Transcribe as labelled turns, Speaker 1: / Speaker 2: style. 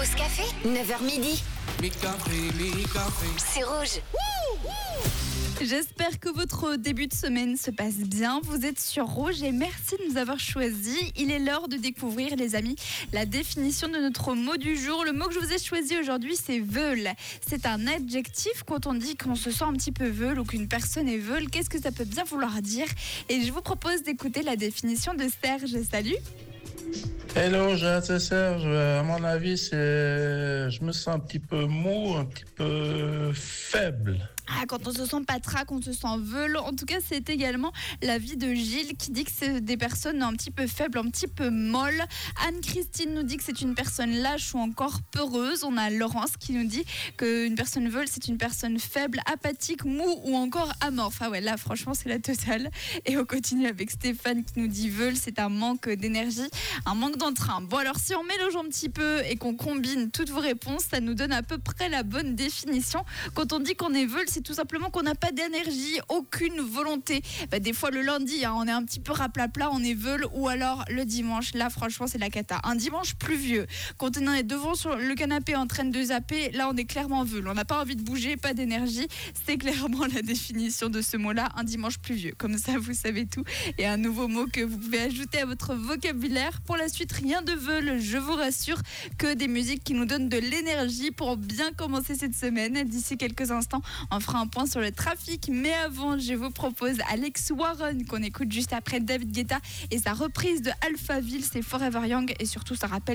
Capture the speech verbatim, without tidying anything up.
Speaker 1: Pause café, neuf heures midi. C'est Rouge.
Speaker 2: J'espère que votre début de semaine se passe bien. Vous êtes sur Rouge et merci de nous avoir choisis. Il est l'heure de découvrir, les amis, la définition de notre mot du jour. Le mot que je vous ai choisi aujourd'hui, c'est veule. C'est un adjectif quand on dit qu'on se sent un petit peu veule ou qu'une personne est veule. Qu'est-ce que ça peut bien vouloir dire? Et je vous propose d'écouter la définition de Serge. Salut.
Speaker 3: Hello, Jade, c'est Serge. À mon avis, c'est... je me sens un petit peu mou, un petit peu faible.
Speaker 2: Ah, quand on se sent patraque, on se sent veule. En tout cas, c'est également l'avis de Gilles qui dit que c'est des personnes un petit peu faibles, un petit peu molles. Anne-Christine nous dit que c'est une personne lâche ou encore peureuse. On a Laurence qui nous dit qu'une personne veule, c'est une personne faible, apathique, mou ou encore amorphe. Ah ouais, là, franchement, c'est la totale. Et on continue avec Stéphane qui nous dit veule, c'est un manque d'énergie, un manque d'entrain. Bon, alors si on mélange un petit peu et qu'on combine toutes vos réponses, ça nous donne à peu près la bonne définition. Quand on dit qu'on est veule, c'est tout simplement qu'on n'a pas d'énergie, aucune volonté. Bah, des fois le lundi, hein, on est un petit peu raplapla, on est veule, ou alors le dimanche, là franchement c'est la cata. Un dimanche pluvieux, quand on est devant sur le canapé en train de zapper, là on est clairement veule. On n'a pas envie de bouger, pas d'énergie. C'est clairement la définition de ce mot-là, un dimanche pluvieux. Comme ça vous savez tout. Et un nouveau mot que vous pouvez ajouter à votre vocabulaire. Pour la suite, rien de veule, je vous rassure, que des musiques qui nous donnent de l'énergie pour bien commencer cette semaine. D'ici quelques instants, on fera un point sur le trafic, mais avant je vous propose Alex Warren qu'on écoute juste après David Guetta et sa reprise de Alphaville, c'est Forever Young et surtout ça rappelle